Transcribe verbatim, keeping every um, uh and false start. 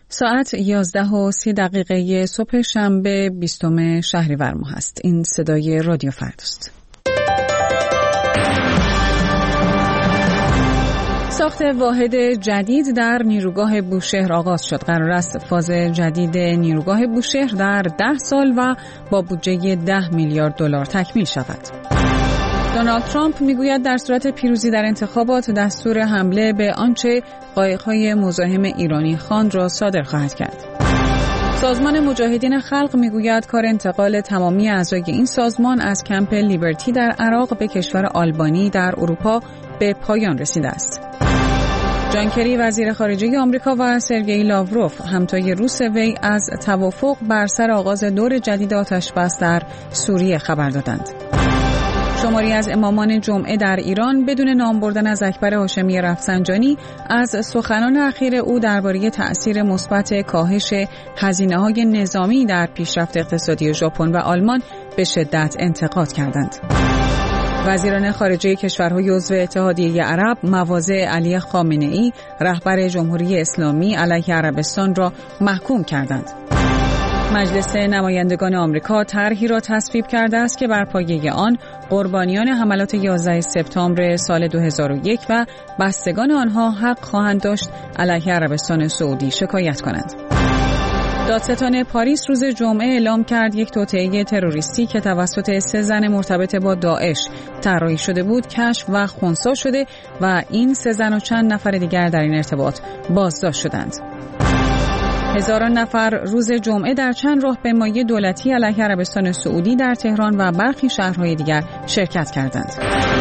ساعت یازده و سی دقیقه صبح شنبه بیستم شهریور ماه است. این صدای رادیو فرداست. ساخت واحد جدید در نیروگاه بوشهر آغاز شد. قرار است فاز جدید نیروگاه بوشهر در ده سال و با بودجه ده میلیارد دلار تکمیل شود. دونالد ترامپ میگوید در صورت پیروزی در انتخابات دستور حمله به آنچه قایق‌های مزاحم ایرانی خواند را صادر خواهد کرد. سازمان مجاهدین خلق میگوید کار انتقال تمامی اعضای این سازمان از کمپ لیبرتی در عراق به کشور آلبانی در اروپا به پایان رسیده است. جان کری وزیر خارجه آمریکا و سرگئی لاوروف همتای روس وی از توافق بر سر آغاز دور جدید آتش‌بس در سوریه خبر دادند. شماری از امامان جمعه در ایران بدون نام بردن از اکبر هاشمی رفسنجانی از سخنان اخیر او درباره تأثیر مثبت کاهش هزینه‌های نظامی در پیشرفت اقتصادی ژاپن و آلمان به شدت انتقاد کردند. وزیران خارجه کشورهای عضو اتحادیه عرب مواضع علی خامنه‌ای رهبر جمهوری اسلامی علیه عربستان را محکوم کردند. مجلس نمایندگان آمریکا طرحی را تصویب کرده است که بر پایه آن قربانیان حملات یازده سپتامبر سال دو هزار و یک و بستگان آنها حق خواهند داشت علیه عربستان سعودی شکایت کنند. دادستان پاریس روز جمعه اعلام کرد یک توطئه تروریستی که توسط سه زن مرتبط با داعش طراحی شده بود کشف و خنثی شده و این سه زن و چند نفر دیگر در این ارتباط بازداشت شدند. هزاران نفر روز جمعه در چند راهپیمایی دولتی علیه عربستان سعودی در تهران و برخی شهرهای دیگر شرکت کردند.